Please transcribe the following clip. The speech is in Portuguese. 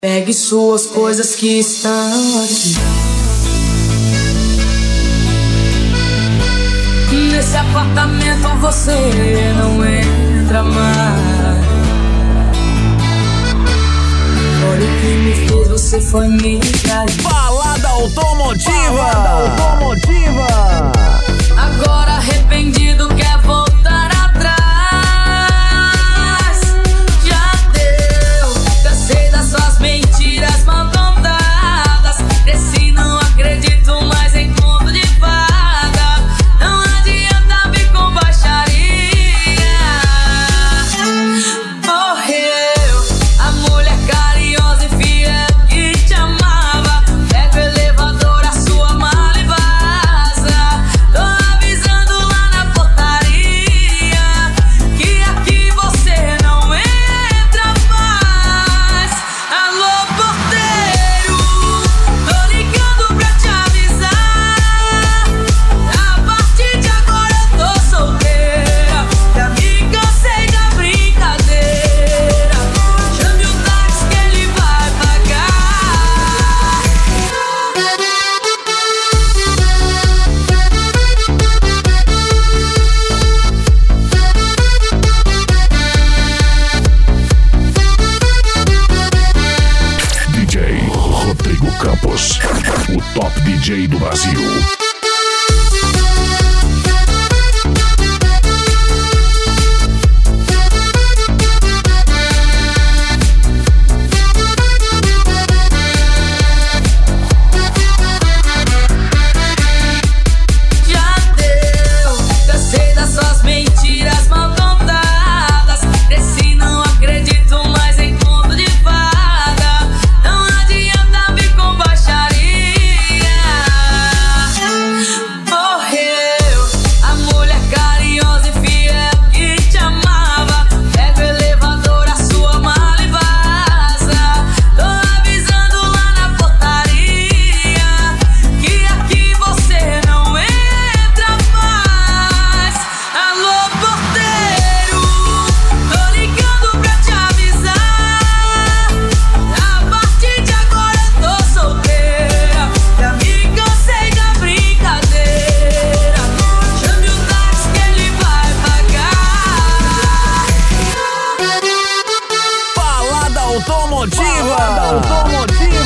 Pegue suas coisas que estão aqui. Nesse apartamento você não entra mais. Olha o que me fez, você foi me trair. Balada Automotiva. Agora arrependido quer voltar atrás. Já deu, cansei das suas mentiras mal contadas. Cresci, não acredito mais em conto de fada. Não adianta vir com baixaria. Morreu a mulher carinhosa e fiel que te amava. Pega o elevador, a sua mala e vaza. Tô avisando lá na portaria que aqui você não entra mais. Alô, porteiro, tô ligando pra te avisar. A partir de agora eu tô solteira. Já me cansei da brincadeira. Chame o táxi que ele vai pagar. DJ Rodrigo Campos, o top DJ do Brasil. Já deu, cansei das suas mentiras mal contadas. Cresci, não acredito mais em conto de fada. Não adianta vir com baixaria. Morreu a mulher carinhosa e fiel que te amava. Pega o elevador, a sua mala e vaza. Tô avisando lá na portaria que aqui você não entra mais. Alô, porteiro, tô ligando pra te avisar. A partir de agora eu tô solteira. Já me cansei da brincadeira. Chame o táxi que ele vai pagar. Balada Automotiva.